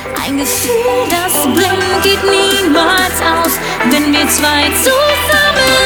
Ein Gefühl, das brennt, geht niemals aus, wenn wir zwei zusammen